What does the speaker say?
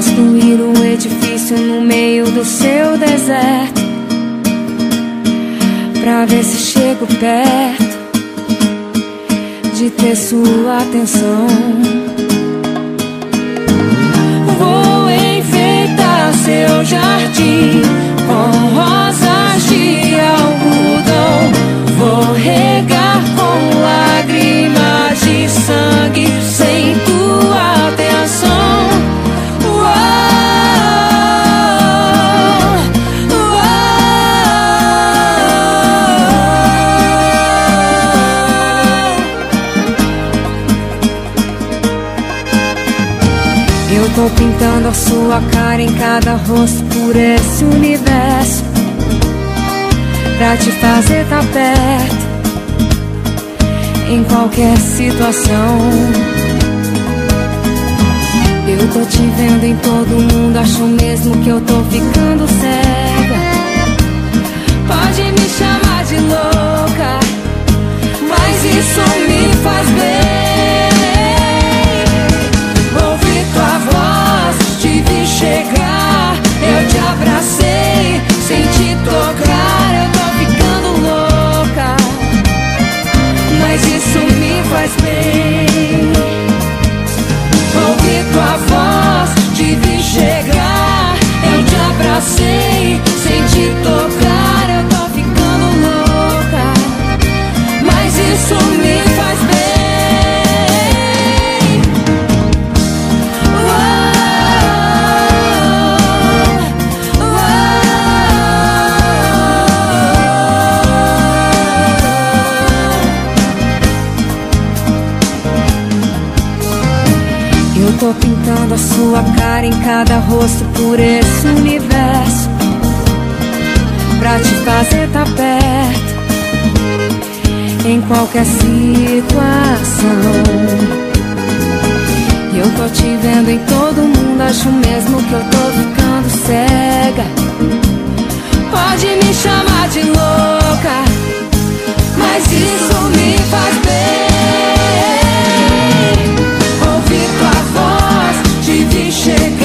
construir um edifício no meio do seu deserto, pra ver se chego perto de ter sua atenção. Vou enfeitar seu jardim com rosas de algodão. Vou regar com lágrimas de sangue sem tua atenção. Eu tô pintando a sua cara em cada rosto por esse universo, pra te fazer tá perto em qualquer situação. Eu tô te vendo em todo mundo, acho mesmo que eu tô ficando cega. Pode me chamar de louca, mas isso me faz bem. Ouvi tua voz, te vi chegar, eu te abracei sem te tocar. Eu tô ficando louca, mas isso me faz bem. Ouvi tua voz, te vi chegar, eu te abracei sem te tocar. Eu tô ficando louca, mas isso me faz bem. Eu tô pintando a sua cara em cada rosto por esse universo, pra te fazer tá perto em qualquer situação. Eu tô te vendo em todo mundo, acho mesmo que eu tô ficando cega. Pode me chamar de louca, mas isso me faz bem. Ouvi tua voz, te vi chegar.